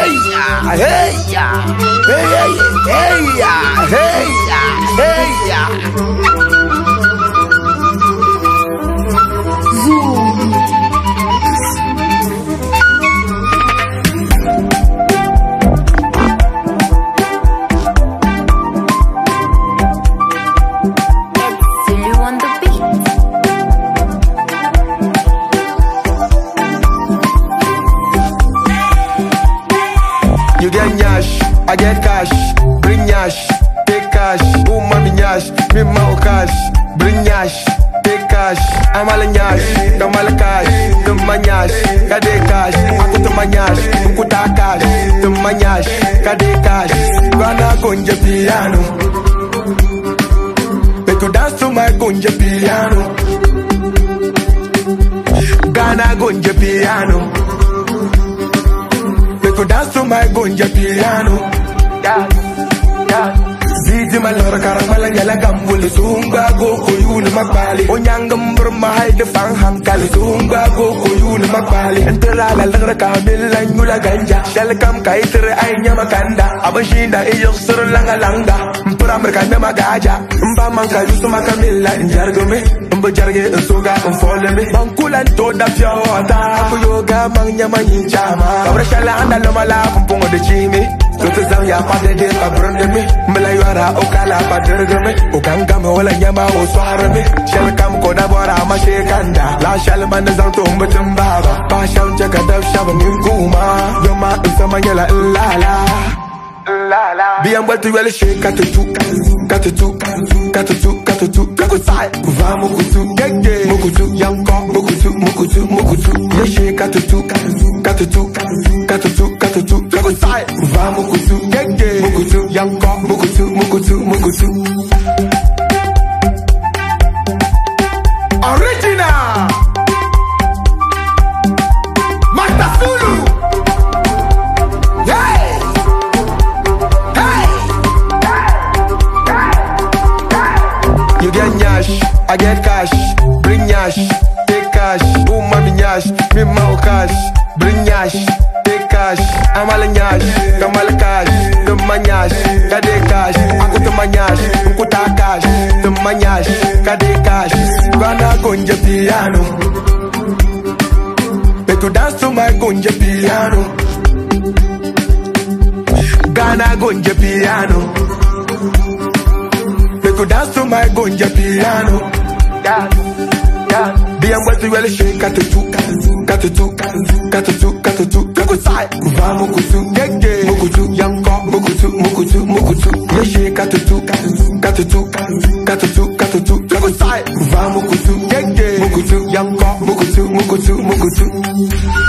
hey ya, hey ya, hey ya, hey ya, hey ya. You get nyash, I get cash. Bring nyash, take cash. Oh mommy nyash, me mau cash. Bring nyash, take cash. I'm all nyash, come all cash. Tumma nyash, kade cash. Aku tumma nyash, aku tak cash. Tumma nyash, kade cash. Gonna gonja piano. Make you dance to my gonja piano. Gonna gonja piano. Go dance to my gonja piano. Yeah, yeah. Ziti malora karamala nyala gambule zunga go koyul makbali. Onyangam burma haide fang hankali zunga go koyul makbali. Entera la langra kamila nyula ganja. Shalkam kaitere ay nyama kanda. Abashinda iyo suru langa langa. Mpura merkanda magaja. Mba manka yusu makamila njargome. Mbo jarge nsoga mfole me. Bankulan toda fiota. Aku yoga mang nyama nyinchama. Kabra shala anda loma la kumpungo de chimi. Sote zam ya pade de kabronde me. Mela yuara okala paderge me. Okanga me wala nyama oswara me. Shal kam koda bora ma shekanda. La shal man zam to mbatumbaba. Pa sham chaka daf shaba nguma. Yoma insama nyala lala. Bien vuelto y huele shake katutu, katutu, katutu, katutu, kakutai, vamos kutu, gege, mukutu, yanko, mukutu, mukutu, mukutu, ye shake katutu, katutu, katutu, katutu, kakutai, vamos kutu, gege, mukutu, yanko, mukutu, mukutu, mukutu. Original, Master Zulu. You get nyash, I get cash. Bring nyash, take cash. Oh mommy nyash, me mau cash. Bring nyash, take cash. I'm all nyash, come all cash. Tumma nyash, kade cash. Aku tumma nyash, aku tak cash. Tumma nyash, kade cash. Gonna gonja piano. Make you dance to my gonja piano. Gonna gonja piano. Go dance to my gonja piano. Yeah, yeah. Bien vuelto y huele shake katutu, katutu, katutu, katutu, kakutai, vamos kutu, gege, mukutu, yanko, mukutu, mukutu, mukutu, ye shake katutu, katutu, katutu, katutu, kakutai, vamos kutu, gege, mukutu, yanko, mukutu, mukutu, mukutu.